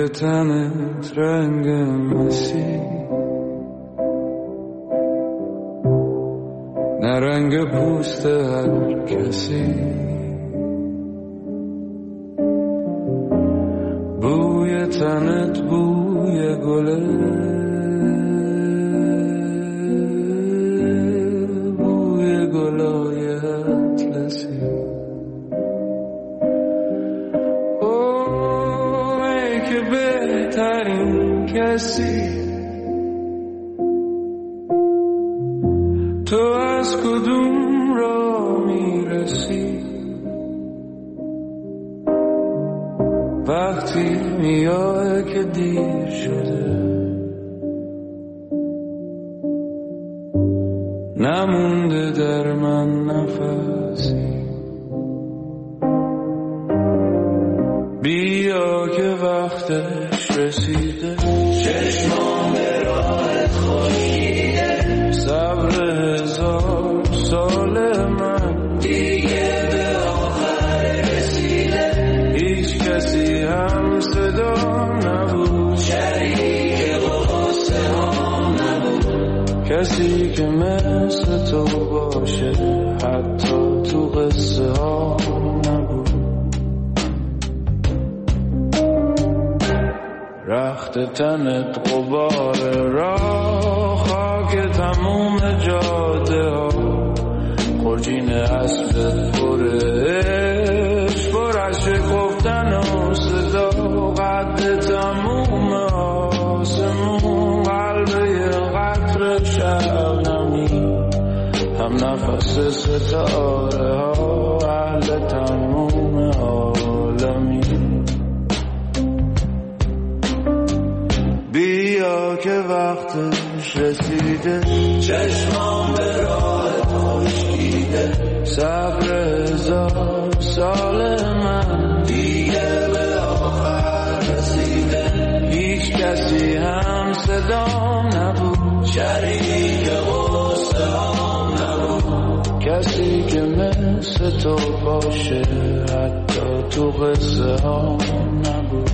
بوی تنت رنگ مسیح، نه رنگ پوست هر کسی. بوی تنت بوی گله، بوی گلای اطلسی. ای که بهترین کسی، تو از کدوم را میرسی؟ وقتی میای که دیر شده، نمونده در من نفسی. بیا که وقتش رسیده، چشمان به راهت خشکیده. صبر 1000 سال من دیگه به آخر رسیده. هیچ کسی هم صدا نبود، شریک قصه ها نبود. کسی که مثل تو باشه حتی تو قصه ها نبود. رخت تنت غبار راه، خاک تموم جاده ها. خورجین اسبت پر عشق، پر از شکفتن و صدا. قد تموم آسمون، قلب یه قطر شبنمی. هم نفس ستاره ها، اهل تموم عالمی. بیا که وقتش رسیده، چشمان به راهت خشکیده. صبر 1000 سال من دیگه به آخر رسیده. هیچ کسی هم صدام نبود، شریک قصه هم نبود. کسی که مثل تو باشه حتی تو قصه هم نبود.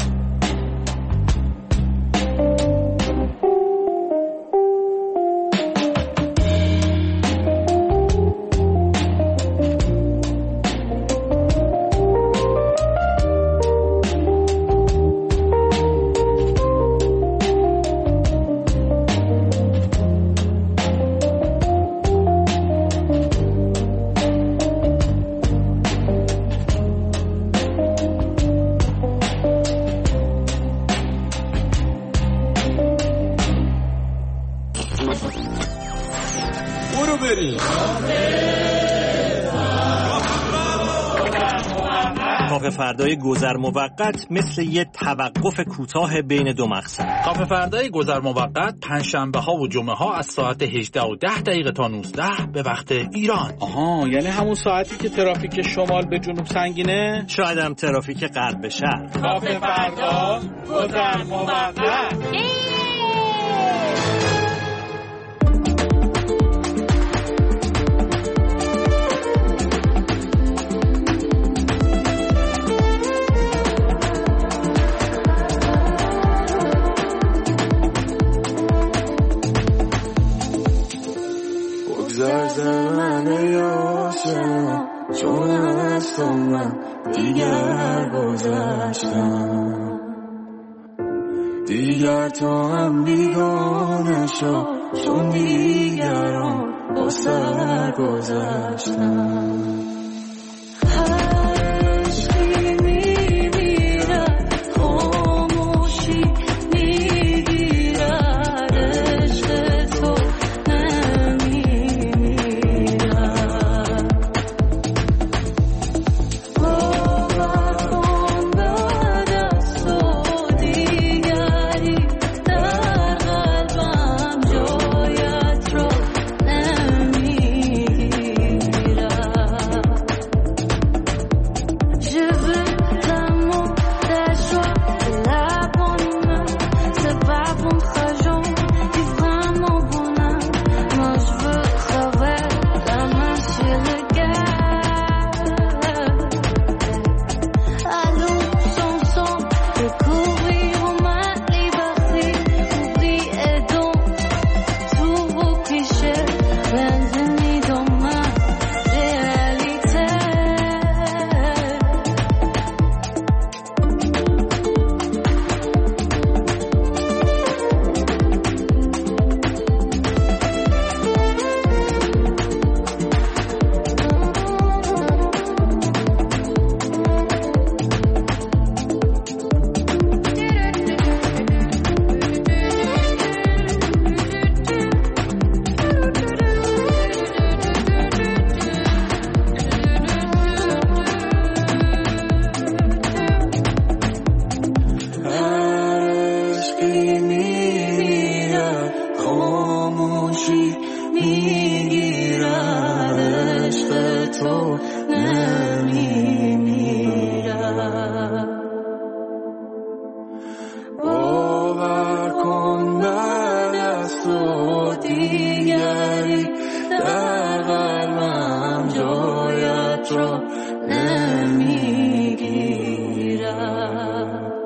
کافه فردای گذر موقت مثل یه توقف کوتاه بین دو مقصد. کافه فردای گذر موقت پنجشنبه ها و جمعه ها از ساعت 18:10 تا 19 به وقت ایران. آها، یعنی همون ساعتی که ترافیک شمال به جنوب سنگینه؟ شاید هم ترافیک غرب به شرق. کافه فردا گذر موقت. زمن یاسم، چون از تو من دیگر گذشتم. دیگر تو هم بیگانه شو، چون دیگران با سر گذشتم. تو نمیمیرم. باور کن بعد از تو دیگری در قلبم جایت رو نمیگیرم.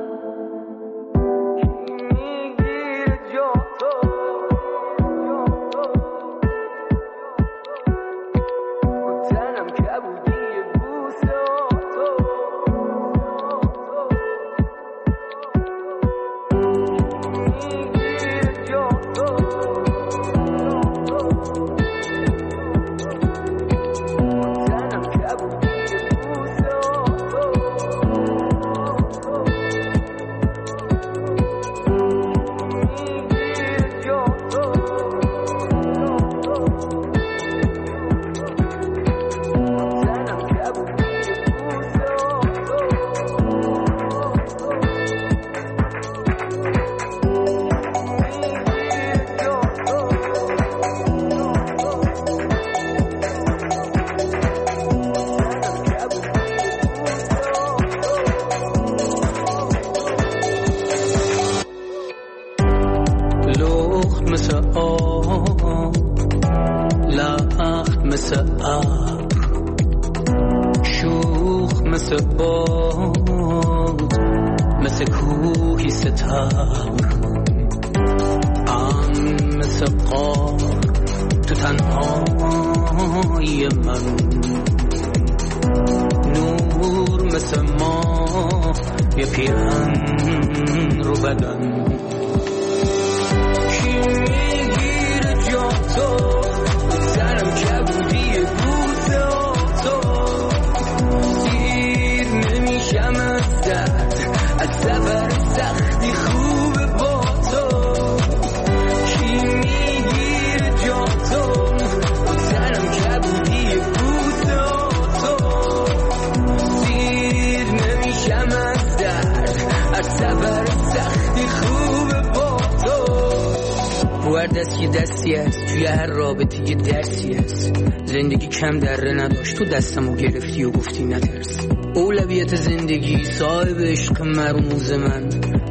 کم دره نداشت تو دستمو گرفتی و گفتی نترس. اولویت زندگی صاحب عشق مرموز من،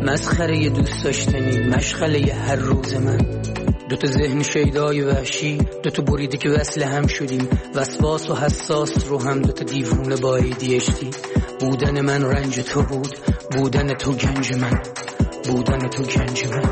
مسخره دوست داشتنی مشغله هر روز من. دوتا ذهن شیدای وحشی، دوتا بریده که وصل هم شدیم، وسواس و حساس رو هم دوتا دیوونه با ADHD. بودن من رنج تو بود، بودن تو گنج من، بودن تو گنج من.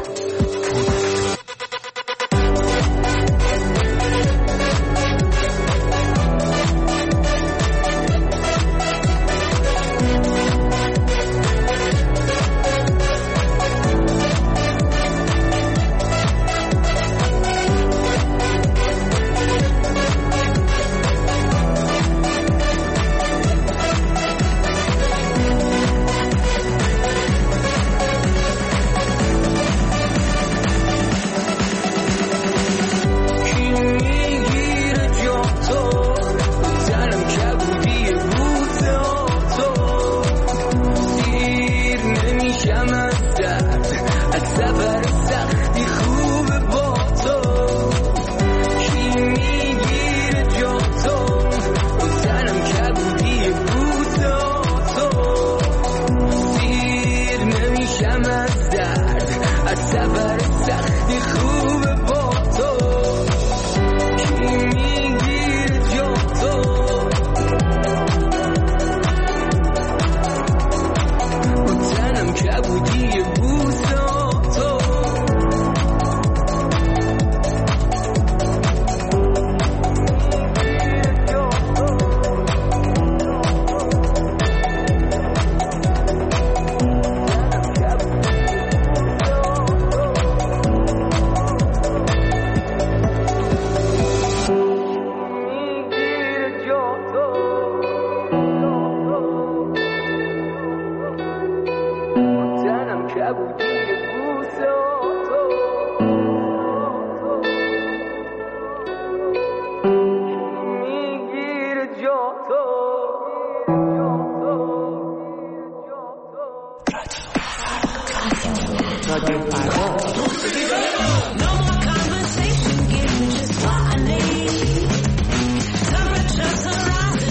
Conversation, give me just what I need. Temperatures are rising.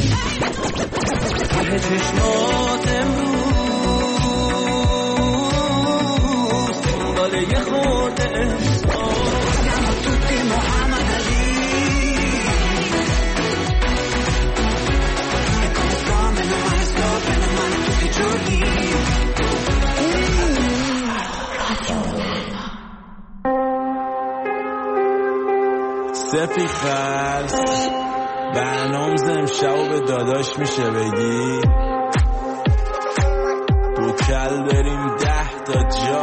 سپی خلص برنامز امشب به داداش میشه بگی دو کل بریم 10 تا جا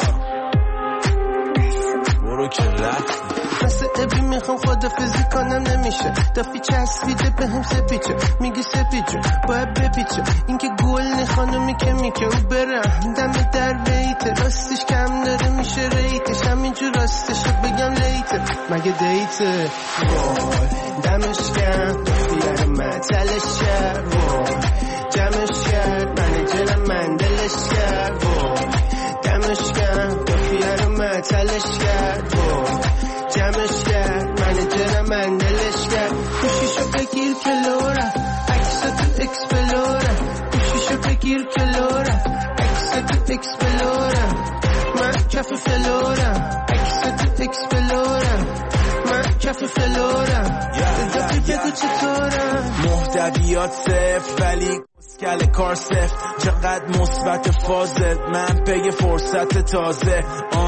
برو که رفتی مثل ابی میخوام خدافزی کنم نمیشه دافی چسبیده به هم سپیچه میگی سپیچه باید بپیچه این که گل خانومی که میکه او برم دم در بیته راستش کم داره میشه ریتش همینجور راستشو بگم لیته مگه دیته دمش کم بیار مطلش کرد جمعش کرد منجرم مندلش کرد دمش کم بیار مطلش کرد جمعش کرد منجرم مندلش کرد گوشیشو بگیر کلورم عکس تو اکسپلورم گوشیشو بگیر کلورم عکس تو اکسپلورم من کف فلورم عکس تو اکسپلورم من کف فلورم دفعی بگو چطورم محتویات صفر ولی کل کار سفت چقدر مثبت فازت من پی فرصت تازه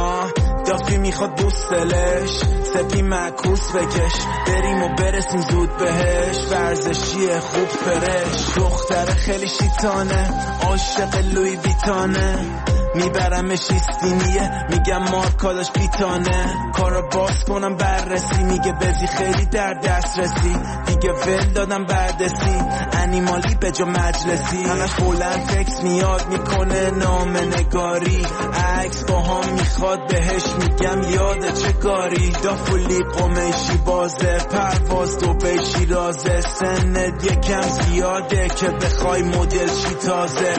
دافی میخواد بوستلش سپی معکوس بکش بریم و برسیم زود بهش ورزشیه خوب فرش دختر خیلی شیطانه عاشق لوی ویتانه میبرمش ایستینیه میگم مارکاداش بیتانه کارو باز کنم بررسی میگه بزی خیلی در دست رسی دیگه ول دادم بردسی انیمالی به جا مجلسی همش بلند تکس میاد میکنه نام نگاری عکس با هم میخواد بهش میگم یاده چه کاری دافولی قمیشی بازه پرواز دو بیشی رازه سنت یکم زیاده که بخوای مدل شی تازه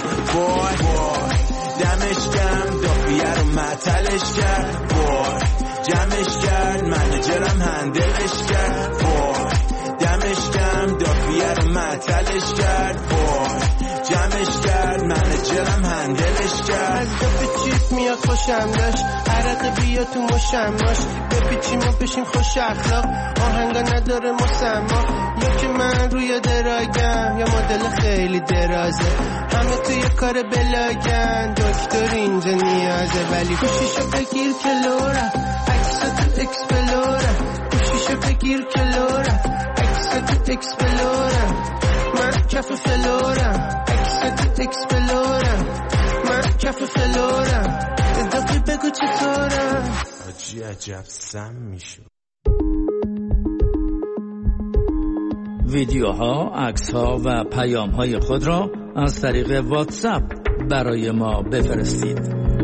وای دمش کم دافیه رو معطلش کرد وای جمعش کرد منجرم هندلش کرد وای دمش کم دافیه رو معطلش کرد وای جمعش کرد منجرم هندلش کرد از دفع چیز میاد خوشم داشت عرق بیا تو مشم باش بپیچیم و بشیم خوش اخلاق آهنگا نداره مسما یا که من روی دراگم یا مدل خیلی درازه همه توی کار بلاگن دکتر اینجا نیازه ولی گوشیشو بگیر کلورم عکس تو اکسپلورم گوشیشو بگیر کلورم عکس تو اکسپلورم من کف فلورم عکس تو اکسپلورم من کف فلورم دفعی بگو چطورم آجی عجب سم میشو ویدیوها، عکس‌ها و پیام‌های خود را از طریق واتساپ برای ما بفرستید.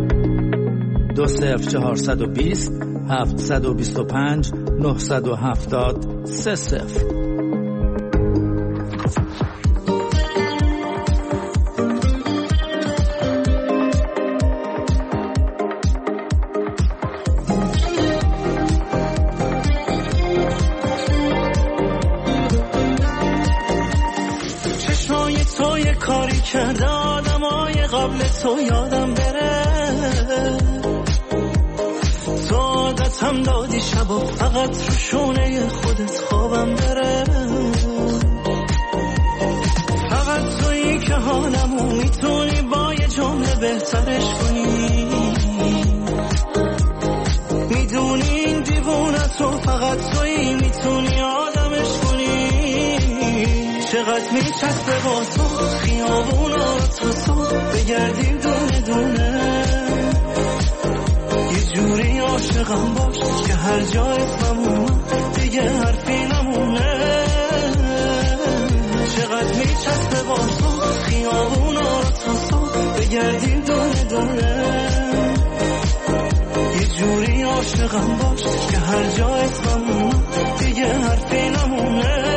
20420 725 970 30. کاری کرده آدمای قبل تو یادم بره تو عادتم دادی شبا فقط رو شونه خودت خوابم بره فقط تویی که حالمو میتونی با یه جمله بهترش کنی میدونی این دیوونتو فقط تویی میتونی آدمش کنی چقدر میچسبه با تو خیابونا تو بگردیم دونه دونه یه جوری عاشقم باش که هر جا اسمم دیگه حرفی نمونه چقدر میچسبه با تو خیابونا تو بگردیم دونه دونه یه جوری عاشقم باش که هر جا اسمم دیگه حرفی نمونه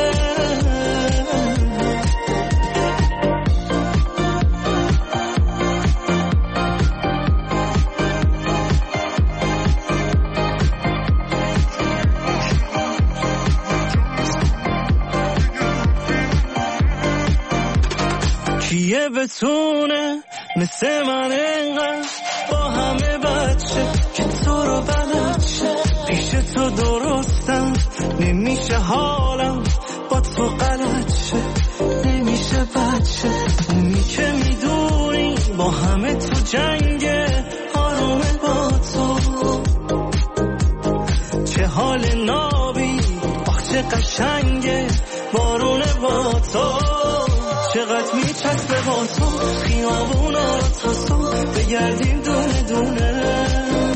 کیه بتونه مثل من انقدر با همه بچه که تو رو بلد شه پیش تو درستم نمیشه حالم با تو غلط شه نمیشه بچه اونی که میدونی با همه تو جنگه آرومه با تو چه حال نابی آخ چه قشنگه بارونه با تو، چقدر میچسبه با تو خیابونا تا صبح بگردیم دونه دونه.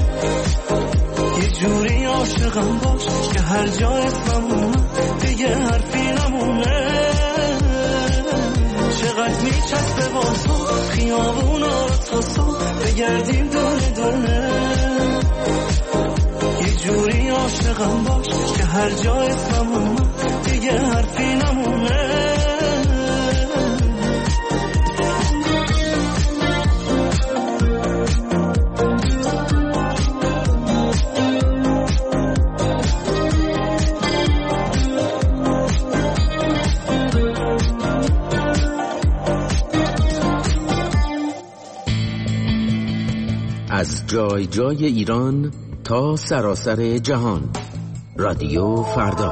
یه جوری عاشقم باش که هر جا اسممون دیگه حرفی نمونه. چقدر میچسبه با تو خیابونا تا صبح بگردیم دونه دونه. یه جوری عاشقم باش که هر جا اسممون دیگه حرفی نمونه. از جای جای ایران تا سراسر جهان، رادیو فردا.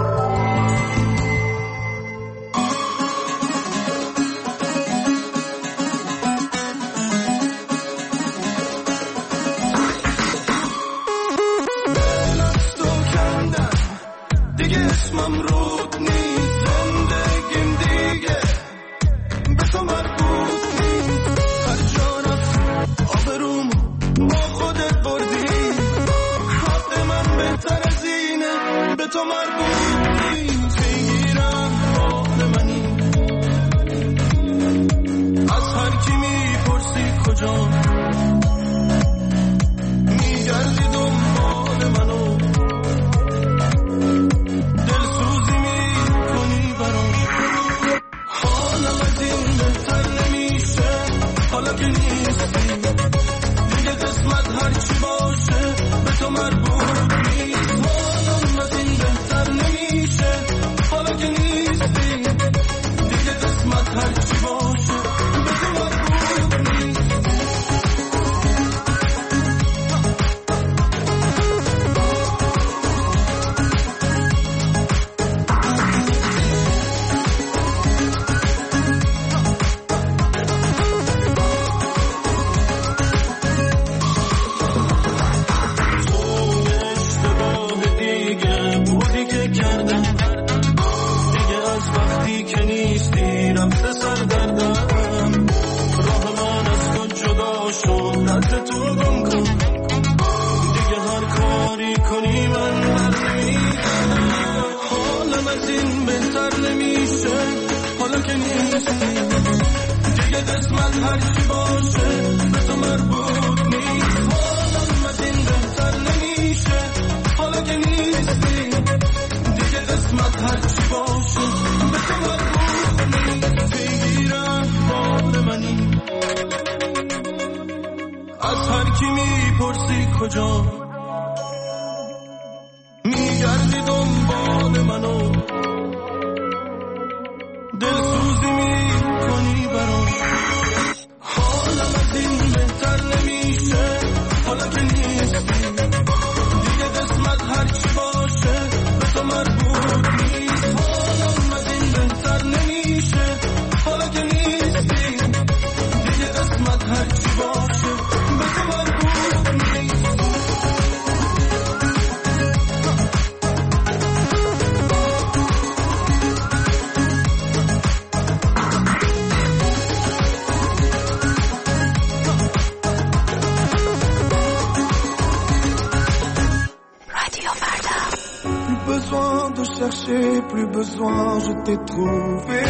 Plus besoin, je t'ai trouvé.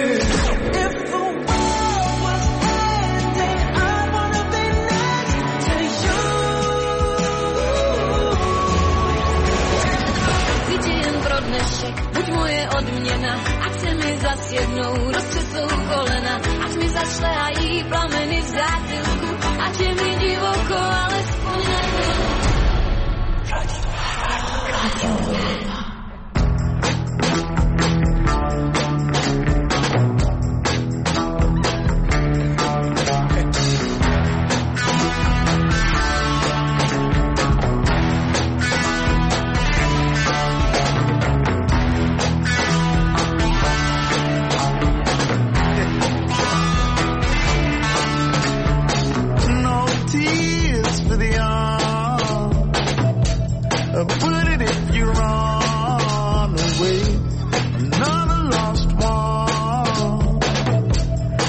If the world was ending, I wanna be next to you. Widziałem brodny szyk, budź moje odměna. Ať se mi zas jednou roztřesou kolena. Ať mi zašle a jí plameny v zátilku. Ať je mi divoko, alespoň nebyl. Radio.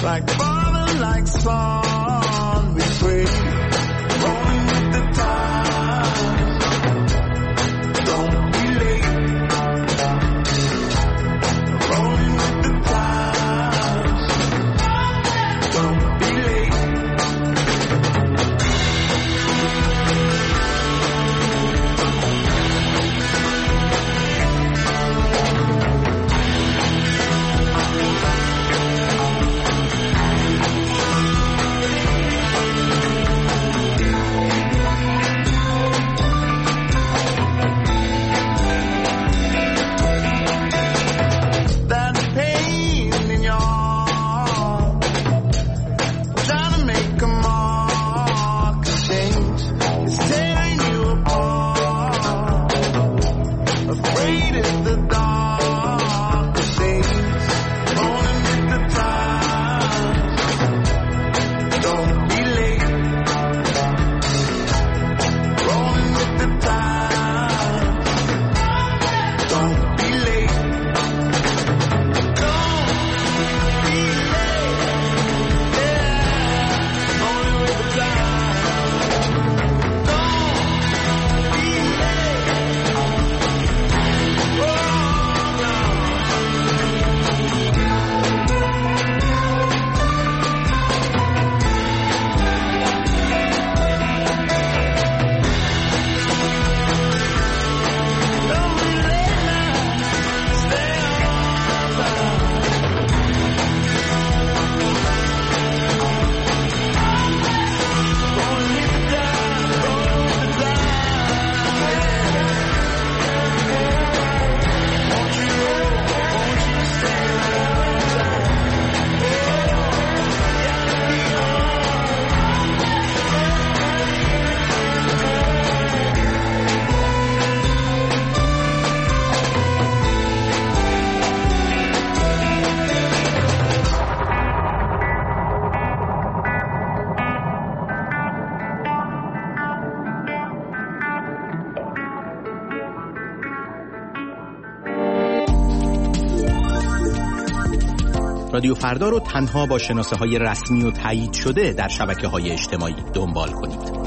like father, like son, we pray, rolling with the times, don't be late, rolling with the times, don't be late. رادیو فردا رو تنها با شناسه‌های رسمی و تایید شده در شبکه‌های اجتماعی دنبال کنید.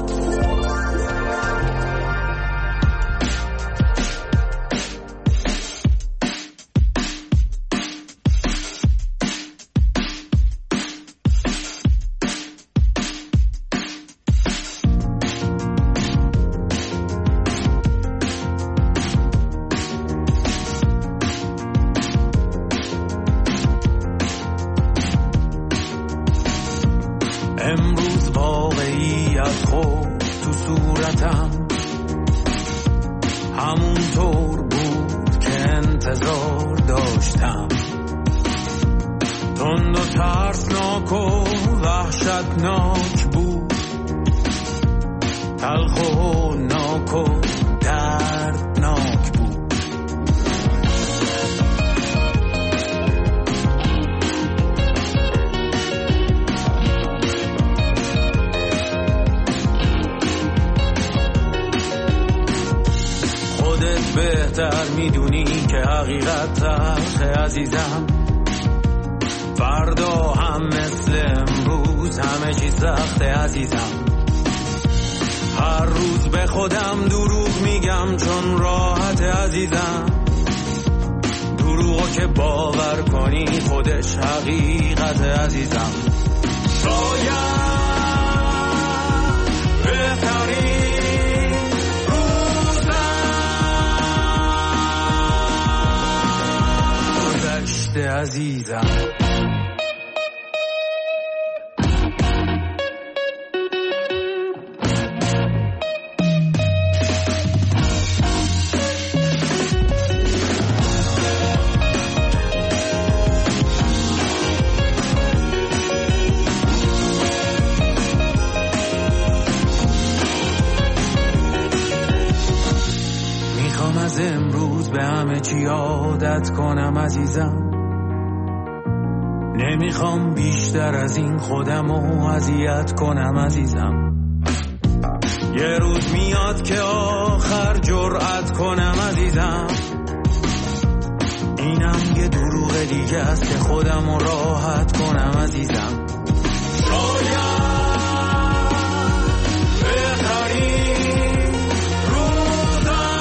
امروز واقعی از خود تو صورتم همونطور بود که انتظار داشتم، تند و ترسناک و وحشتناک بود، تلخ و ناک و دردناک بود. بهتر میدونی که حقیقت تلخه عزیزم، فردا هم مثل امروز همه چی سخته عزیزم. هر روز به خودم دروغ میگم چون راحت عزیزم، دروغو که باور کنی خودش حقیقت عزیزم. باید بهترین عزیزم. میخوام از امروز به همه چی عادت کنم عزیزم، نمیخوام بیشتر از این خودمو اذیت کنم عزیزم. یه روز میاد که آخر جرأت کنم عزیزم، اینم یه دروغ دیگه است که خودم رو راحت کنم عزیزم. شاید بهترین روزم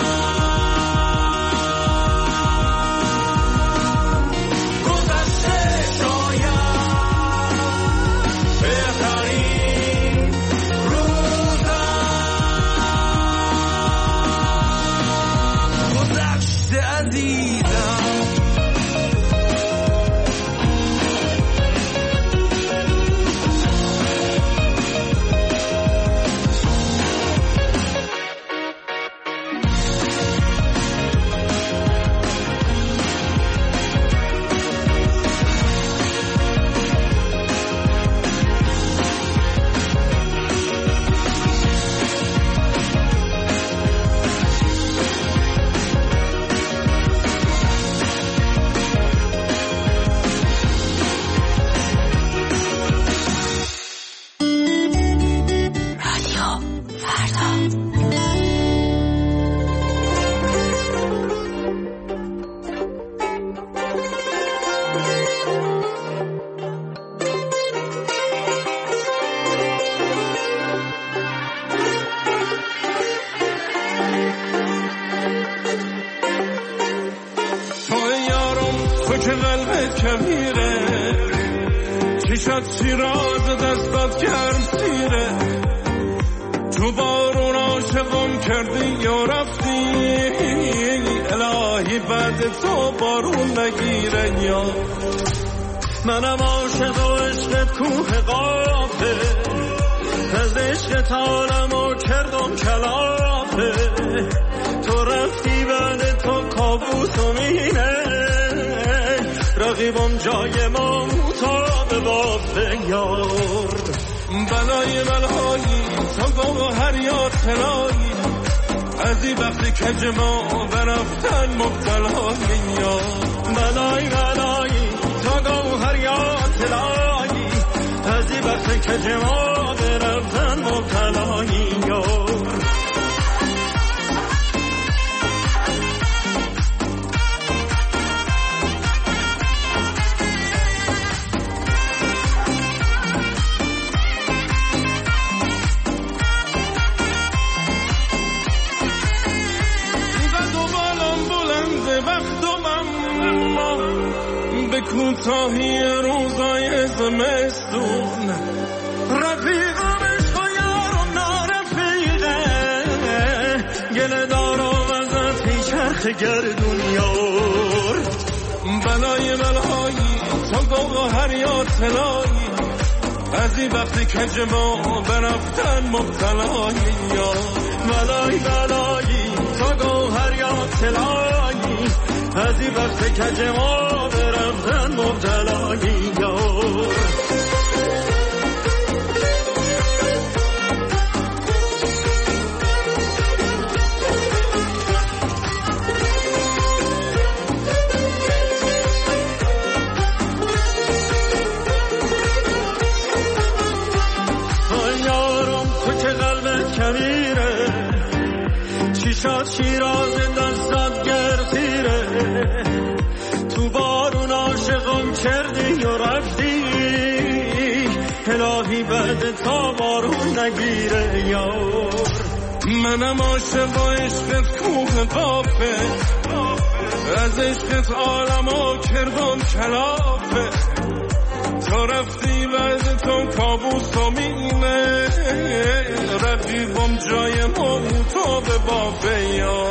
گذشته، شاید بهترین روزم گذشته عزیزم. که قلبت کبیره، چشات شیراز دستات گرم سیره، تو بارون عاشقم کردی یا رفتی، الهی بعد تو بارون نگیره. یا منم عاشق و عشقت کوه قافه، از عشقت عالمو کردم کلافه، تو رفتی بعد تو کابوس و مینه، رقیبم جای ما مطابه بافه. یار بلای بلایی تو گوهر یا طلایی، از این وقتی کج ما برفتن مبتلایی. یا بلای بلایی تو گوهر یا طلایی، از این وقتی کج ما برفتن مبتلایی. یار به کوتاهی روزای زمستون، رفیقم عشق و یارم نارفیقه، گله دارم ازت چرخ گردون. یار بلای بلایی تو گوهر یا طلایی، از این وقتی کج ما برفتن مبتلایی. یا بلای بلایی تو گوهر یا طلایی، از این وقت کج ما برفتن مبتلایی. یار یارم تو که قلبت کبیره، چشات شیراز دستات گرسیره، تو بارون عاشقم کردی و رفتی، الهی بعد تا بارون نگیره. یار منم عاشق و عشقت کوه قافه، از عشقت عالمو کردم کلافه، تو رفتی بعد تو کابوس و مینه، رقیبم جای ما تو به بافه. یا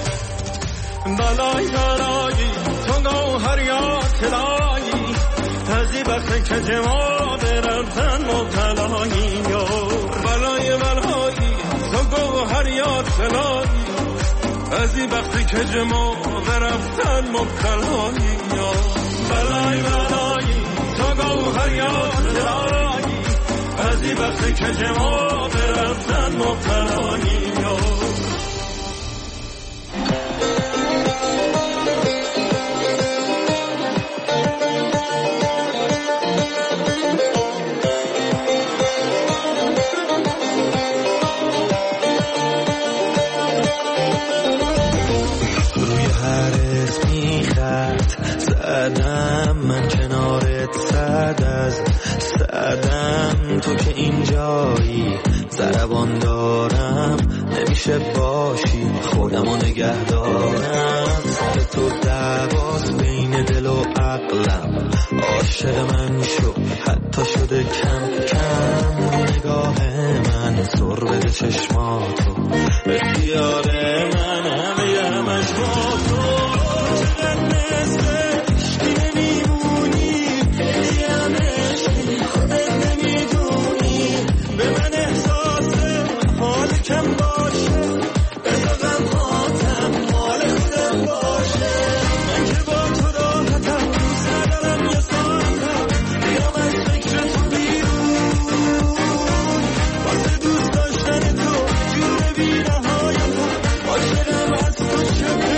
بلای بلایی تو گوهر یا طلایی، از این وقت کج ما برفتن مبتلایی. یار بلای بلایی تو گوهر یا طلایی، از این وقت کج ما برفتن مبتلایی. یا بلای بلایی تو گوهر یا طلایی، از این وقت کج ما برفتن مبتلایی. یار روی هر اسمی خط عاشق من شو حتی شده کم کم نگاه من سر بده چشماتو اختیار من همه همش با تو چقدر مثل عشقی نمیمونی خیلی هم عشقی خودت نمیدونی به من احساس حال کم باشه بذار غمهاتم مال خودم باشه من که با تو راحتم دوست ندارم یه ساعتم بیام از فکر تو بیرون واسه دوست داشتن تو جور بی نهایتم عاشقم از تو چه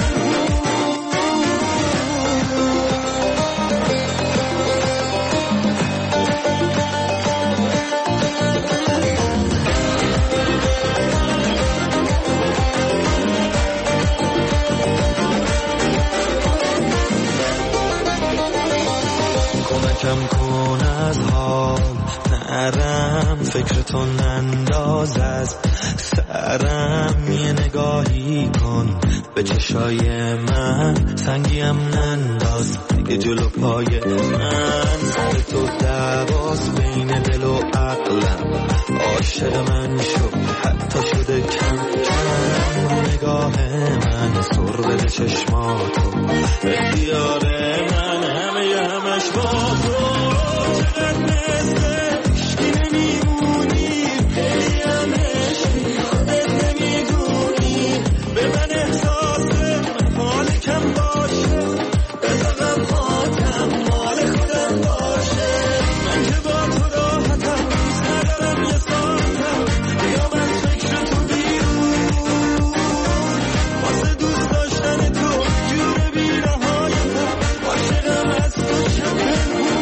کم کن از حال نرم فکرتو ننداز از سرم یه نگاهی کن به چشای من سنگیم ننداز دیگه جلو پای من سر تو دواز بین دل و عقلم عاشق من شو حتی شده کم کم نگاه من سر بده چشماتو اختیار من همه همش با تو چقدر مثل عشقی نمیمونی خیلی هم عشقی خودت نمیدونی به من احساس حال کم باشه بذار غمهاتم مال خودم باشه من که با تو راحتم دوست ندارم یه ساعتم بیام از فکر تو بیرون واسه دوست داشتن تو جور بی نهایتم عاشقم از تو چه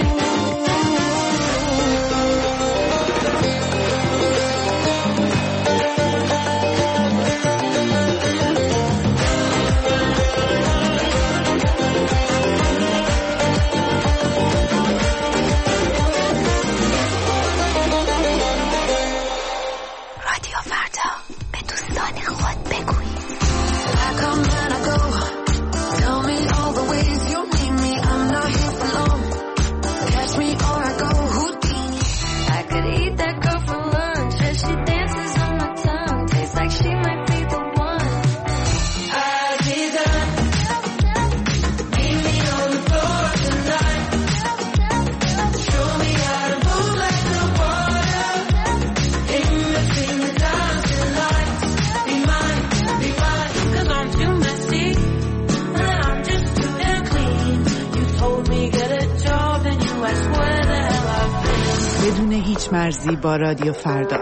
بدون هیچ مرزی با رادیو فردا.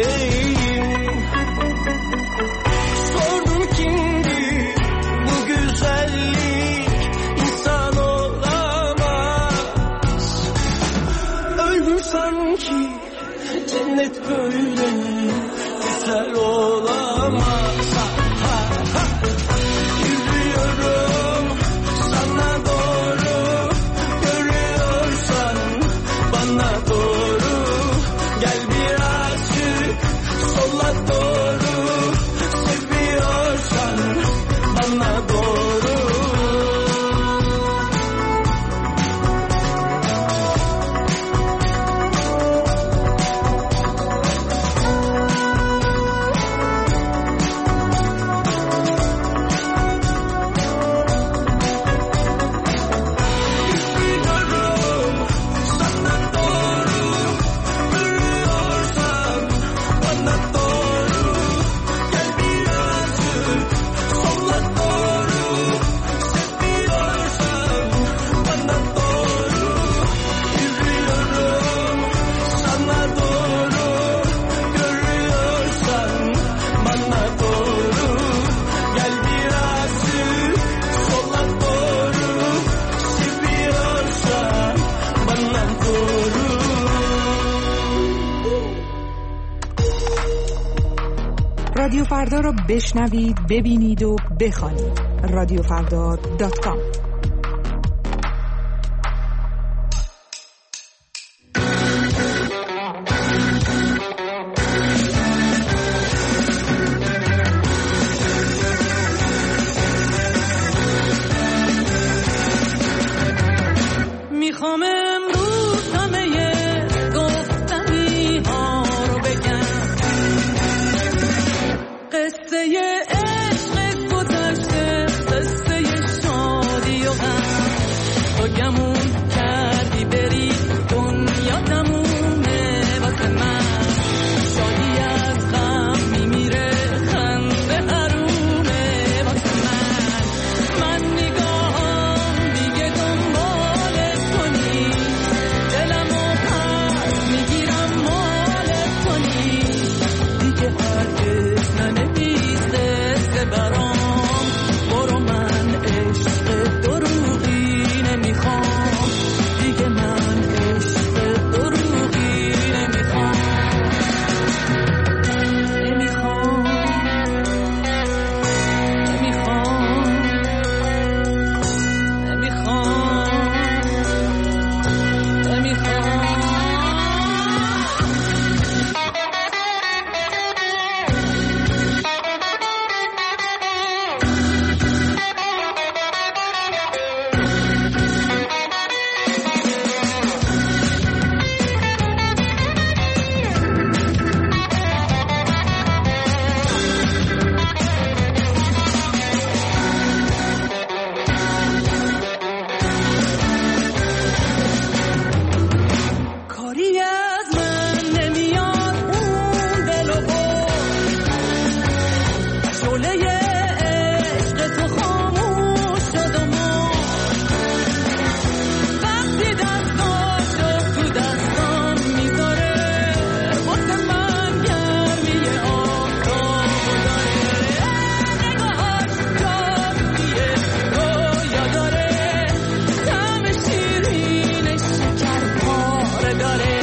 böyleyim. Sordum kimdi bu güzellik, insan olamaz. Öldüm sanki cennet böyle güzel olamaz. Yürüyorum sana doğru, görüyorsan bana doğru. Gel birazcık sola doğru, seviyorsan bana doğru. رادیو فردا رو بشنوید، ببینید و بخوانید. radiofrda.com. میخوام امروز همه گفتنی ها رو بگم، قصه عشق گذشته، قصه شادی و غم. تو گمون کردی بری، دنیا تمومه واسه من. شادی از غم میمیره، خنده حرومه واسه من. من نگاهم دیگه دنبال تو نیست، دلمو پس میگیرم مال تو نیست. دیگه هرگز ننویسه برام، برو من عشق دروغی نمیخوام. دیگه من عشق دروغی نمیخوام. نمیخوام کاری از من نمیاد اون دل و شعله عشق تو خاموش شد و وقتی دستاشو تو دستان میذاره، واسه من گرمی آفتاب داره. نگاهاش جادویه، رویا داره، طعم شیرین شکر پاره داره.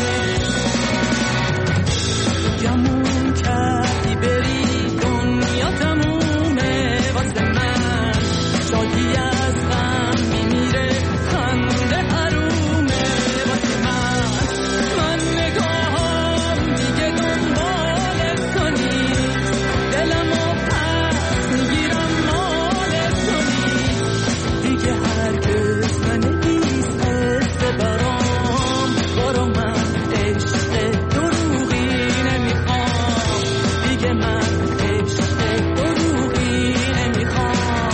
گمون کردی بری، دنیا تمومه واسه من. شادی از غم میمیره، خنده حرومه واسه من. من نگاهم دیگه دنبال تو نیست، دلمو پس میگیرم مال تو نیست. دیگه هرگز ننویس قصه برام، برو من عشق دروغی نمیخوام. دیگه من عشق دروغی نمیخوام.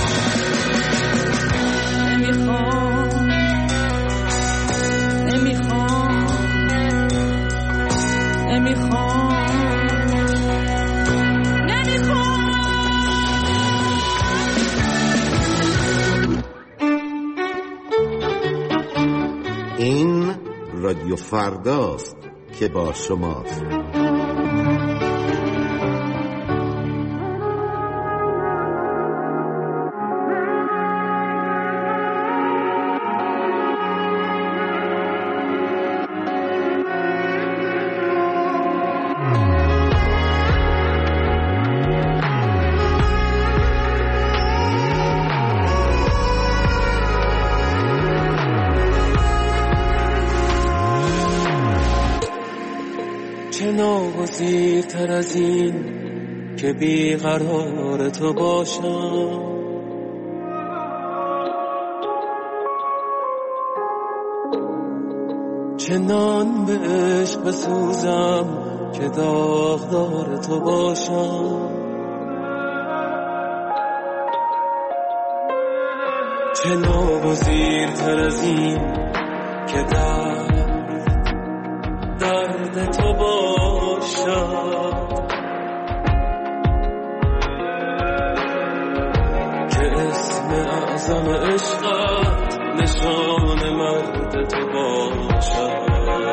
این رادیو فرداست که با شماست. بزیرتر از این که بیقرار تو باشم. چنان به عشق بسوزم که داغدار تو باشم. چه ناگزیرتر از این که درد تو باشم، که اسم اعظم عشقت نشان مرد تو باشم.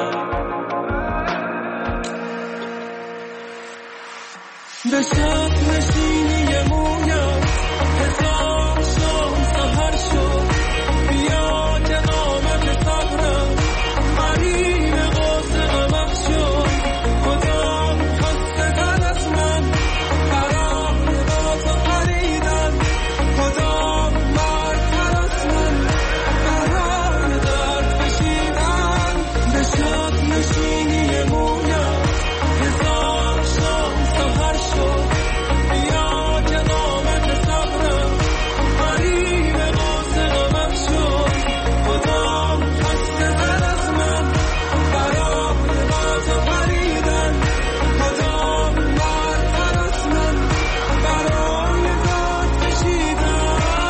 به شب نشینی مویم هزار شام سهر شد، بیا که قامت صبرم قریب قوس غمت شد. کدام خسته تر از من برای با تو پریدن، کدام مردتر از من برای درد کشیدن. به شب نشینی مویم هزار شام سهر شد، بیا که قامت صبرم قریب قوس غمت شد. کدام خسته تر از من برای با تو پریدن، کدام مردتر از من برای درد کشیدن.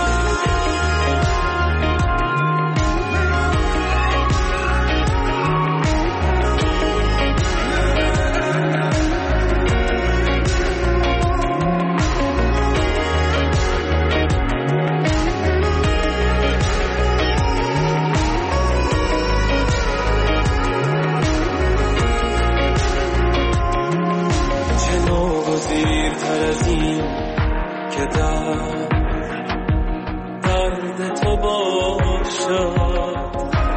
چه ناگزیرتر از این که درد تو باشد،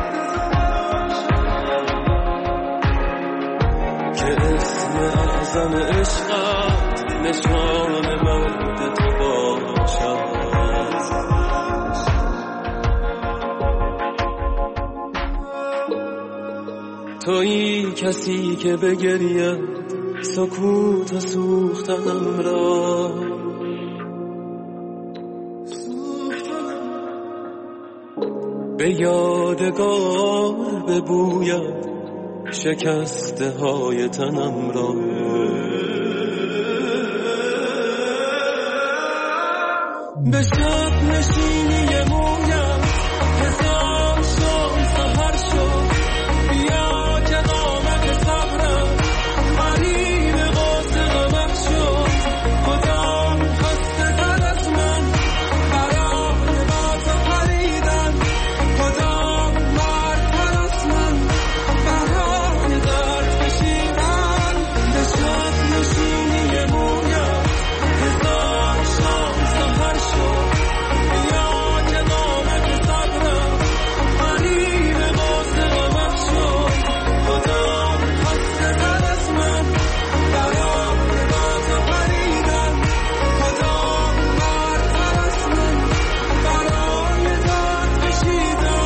که اسم اعظم عشقت نشان مرد تو باشد. تویی کسی که بگرید سکوت و سوختنم را، به یادگار ببوید شکسته های تنم را. به شب نشینی مویم هزار شام سهر شد، بیا که قامت صبرم قریب قوس غمت شد. کدام خسته تر از من برای با تو پریدن، کدام مردتر از من برای درد کشیدن. به شب نشینی مویم هزار شام سهر شد، بیا که قامت صبرم قریب قوس غمت شد. کدام خسته تر از من برای با تو پریدن، کدام مردتر از من برای درد کشیدن.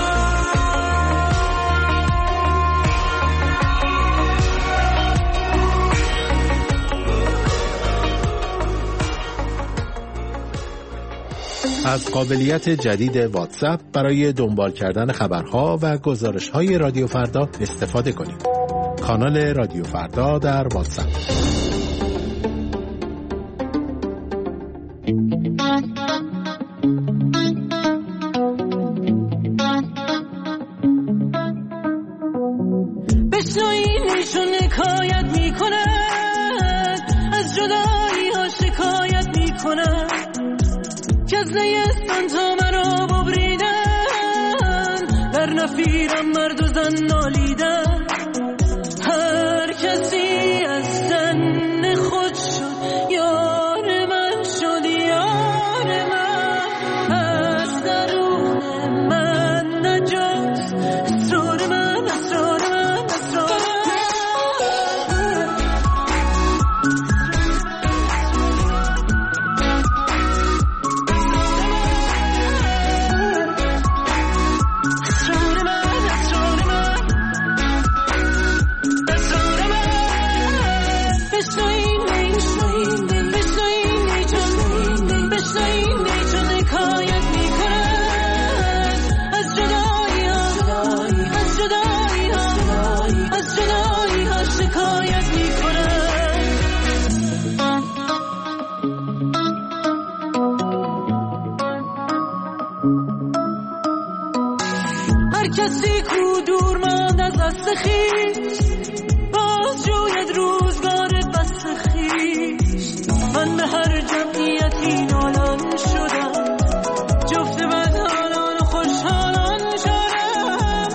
از قابلیت جدید واتساپ برای دنبال کردن خبرها و گزارش‌های رادیو فردا استفاده کنید. کانال رادیو فردا در واتساپ. بشنوینشون حکایت میکنن، از جدایی ها شکایت میکنن، که از نیستان تا مرا ببریدن، در نفیرم مرد و زن نالیدن. هر کسی از زن خود شد یار من شد، یار من از درون من نجات. اسرار من، اسرار من، اسرار کسی کو دور ماند از دست خویش باز جوید روزگار بس خویش. من به هر جمعیتی نالان شدم جفت بدحالان و خوشحالان شدم.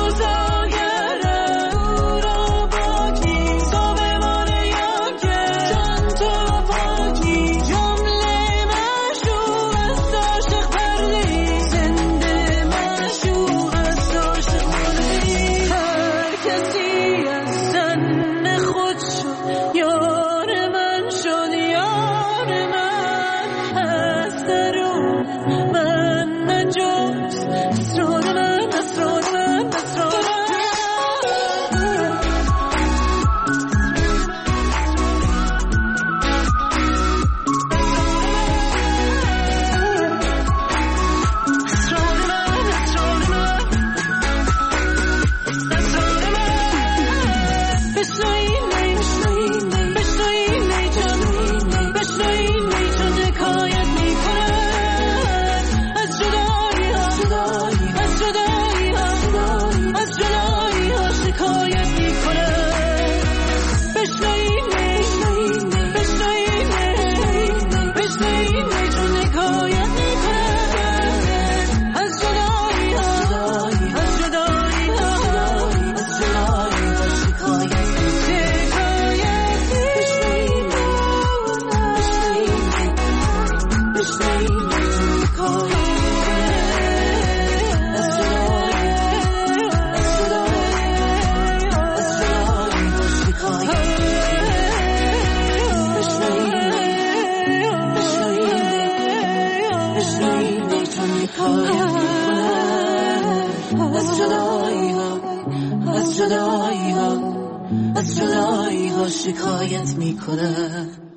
روزاگر او را باکی صابمان یاکه جان تو پاکی جمله مشوق است عاشق پرلی زنده مشوق است عاشق پرلی. هر کسی از زن خود شد یار من شد یار من از درون من نجاست اسرار من اسرار من اسرار من. از جدایی ها شکایت میکنه.